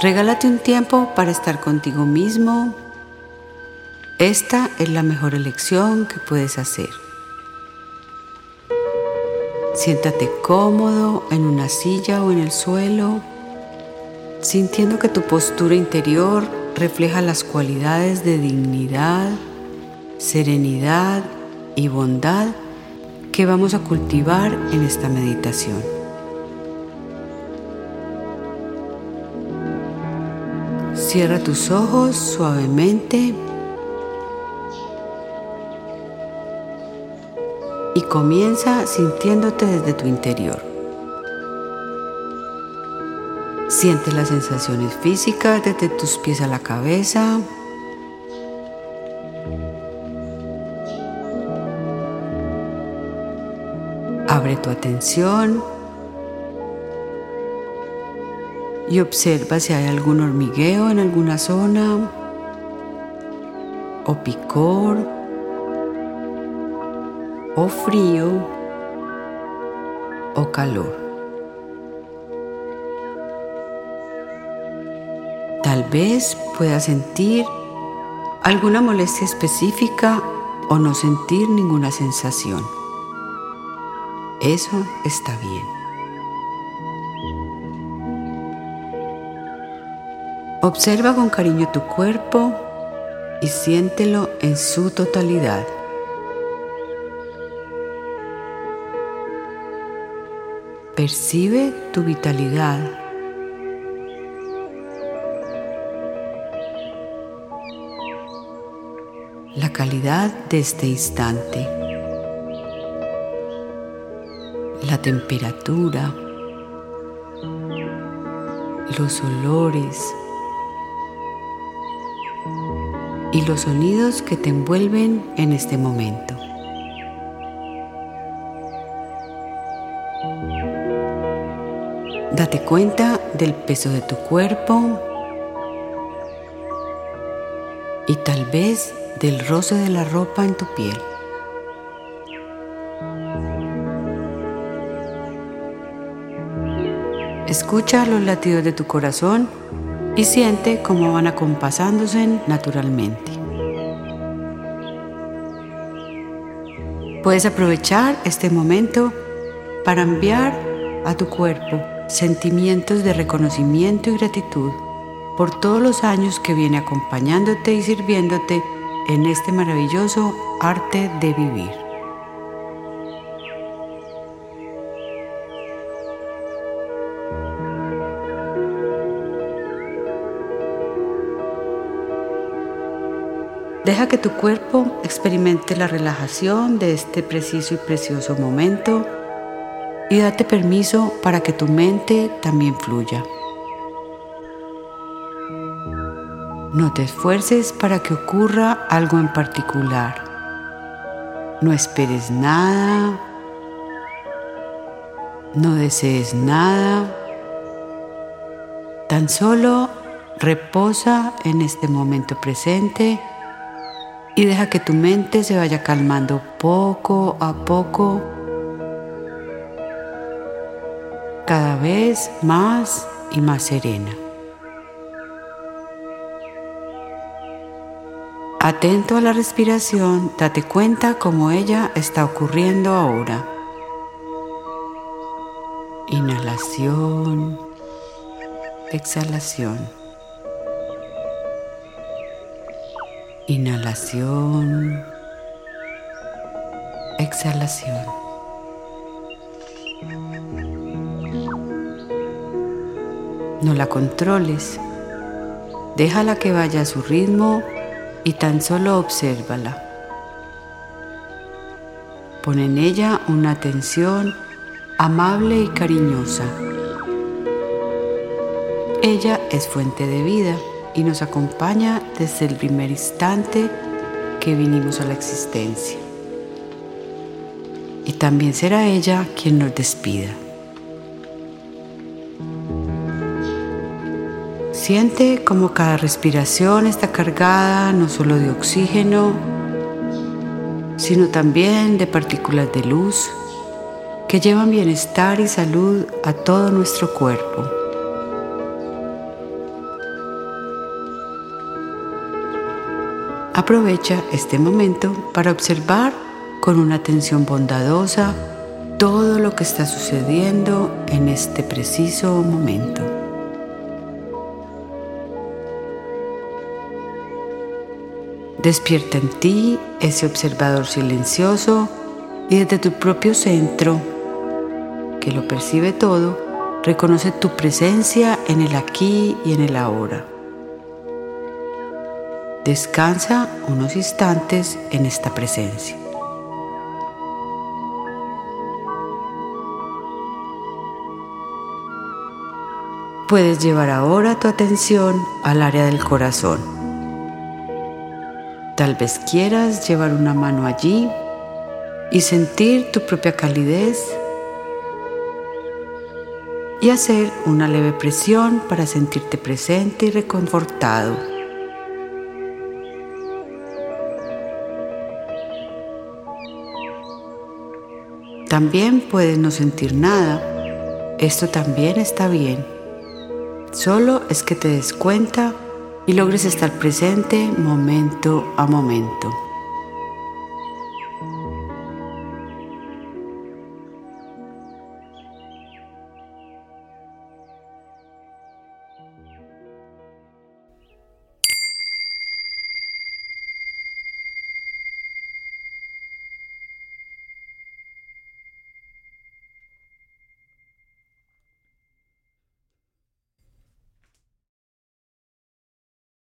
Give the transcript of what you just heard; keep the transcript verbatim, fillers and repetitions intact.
Regálate un tiempo para estar contigo mismo. Esta es la mejor elección que puedes hacer. Siéntate cómodo en una silla o en el suelo, sintiendo que tu postura interior refleja las cualidades de dignidad, serenidad y bondad que vamos a cultivar en esta meditación. Cierra tus ojos suavemente y comienza sintiéndote desde tu interior. Siente las sensaciones físicas desde tus pies a la cabeza. Abre tu atención y observa si hay algún hormigueo en alguna zona o picor o frío o calor. Tal vez puedas sentir alguna molestia específica o no sentir ninguna sensación. Eso está bien. Observa con cariño tu cuerpo y siéntelo en su totalidad. Percibe tu vitalidad. La calidad de este instante. La temperatura. Los olores. Y los sonidos que te envuelven en este momento. Date cuenta del peso de tu cuerpo y tal vez del roce de la ropa en tu piel. Escucha los latidos de tu corazón y siente cómo van acompasándose naturalmente. Puedes aprovechar este momento para enviar a tu cuerpo sentimientos de reconocimiento y gratitud por todos los años que viene acompañándote y sirviéndote en este maravilloso arte de vivir. Deja que tu cuerpo experimente la relajación de este preciso y precioso momento y date permiso para que tu mente también fluya. No te esfuerces para que ocurra algo en particular. No esperes nada. No desees nada. Tan solo reposa en este momento presente y deja que tu mente se vaya calmando poco a poco, cada vez más y más serena. Atento a la respiración, date cuenta cómo ella está ocurriendo ahora. Inhalación, exhalación. Inhalación, exhalación. No la controles, déjala que vaya a su ritmo y tan solo obsérvala. Pon en ella una atención amable y cariñosa. Ella es fuente de vida y nos acompaña desde el primer instante que vinimos a la existencia. Y también será ella quien nos despida. Siente como cada respiración está cargada no solo de oxígeno, sino también de partículas de luz que llevan bienestar y salud a todo nuestro cuerpo. Aprovecha este momento para observar con una atención bondadosa todo lo que está sucediendo en este preciso momento. Despierta en ti ese observador silencioso y desde tu propio centro, que lo percibe todo, reconoce tu presencia en el aquí y en el ahora. Descansa unos instantes en esta presencia. Puedes llevar ahora tu atención al área del corazón. Tal vez quieras llevar una mano allí y sentir tu propia calidez y hacer una leve presión para sentirte presente y reconfortado. También puedes no sentir nada. Esto también está bien. Solo es que te des cuenta y logres estar presente momento a momento.